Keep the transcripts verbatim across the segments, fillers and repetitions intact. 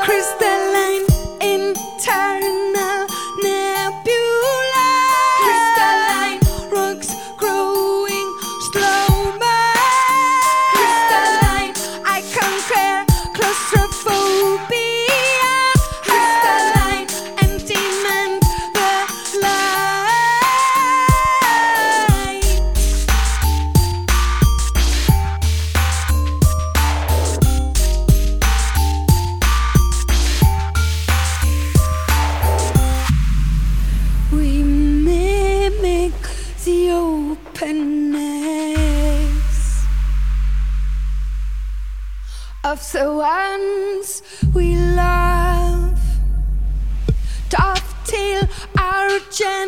Crystalline internal nebula. Crystalline rocks growing slow-mo. Crystalline, I conquer claustrophobia. Crystalline and demand the light. We mimic the openness of the ones we love. Dovetail our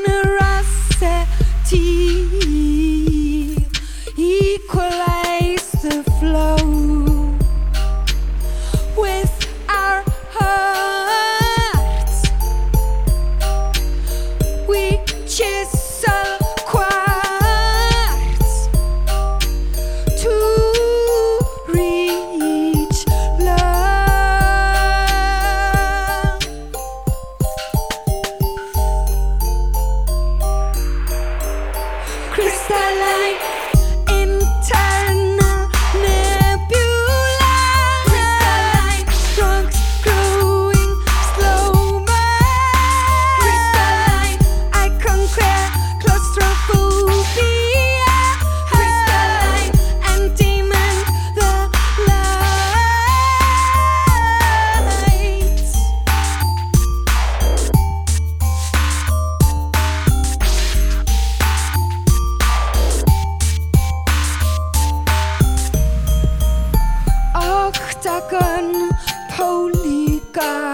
generosity, equalize the flow with our hearts. We chisel quartz to reach love. Crystalline internal nebula. Crystalline rocks growing slow-mo. Crystalline, I conquer claustrophobia. Crystalline and demand the light. Octagon, polygon.